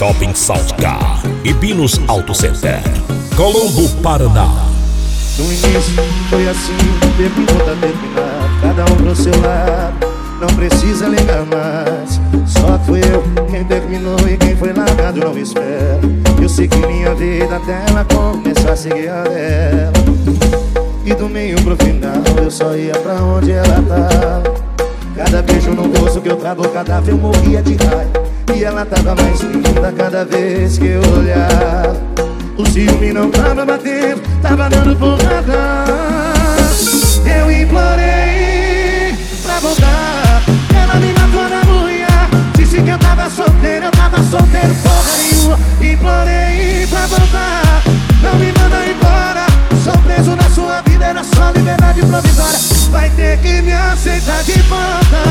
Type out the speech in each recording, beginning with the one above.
Shopping South Car e Binos Auto Center, Colombo, Paraná. No início foi assim, terminou, tá terminado, cada um pro seu lado, não precisa ligar mais. Só fui eu quem terminou e quem foi largado não espera. Eu segui minha vida até ela começar a seguir a dela. E do meio pro final eu só ia pra onde ela tava. Cada beijo no rosto que eu trago cadáver eu morria de raiva. E ela tava mais linda cada vez que eu olhava. O ciúme não tava batendo, tava dando porrada. Eu implorei pra voltar, ela me matou na unha. Disse que eu tava solteiro porra nenhuma. Implorei pra voltar, não me manda embora. Sou preso na sua vida, era só liberdade provisória. Vai ter que me aceitar de volta.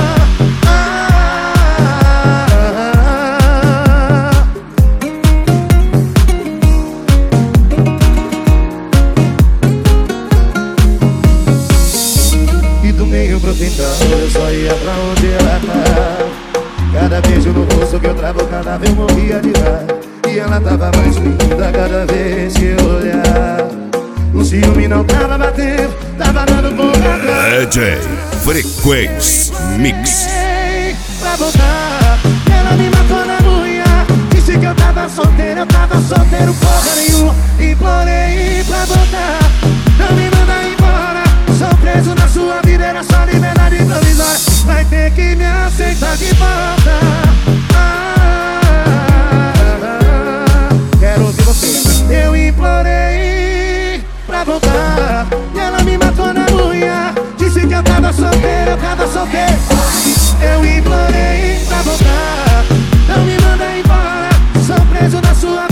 E do meio pro final eu só ia pra onde ela tá. Cada beijo no rosto que eu travo cadáver eu morria de raiva. E ela tava mais linda cada vez que eu olhava. O ciúme não tava batendo, tava dando porrada. DJ Frequência Mix. Pra voltar, ela me matou na unha. Disse que eu tava solteiro porra nenhuma. Implorei pra voltar, não me manda embora. Sou preso na sua vida, era só liberdade provisória. Vai ter que me aceitar de volta. Quero ouvir você. Eu implorei pra voltar, e ela me matou na unha. Disse que eu tava solteiro Eu implorei pra voltar, não me manda embora. Sou preso na sua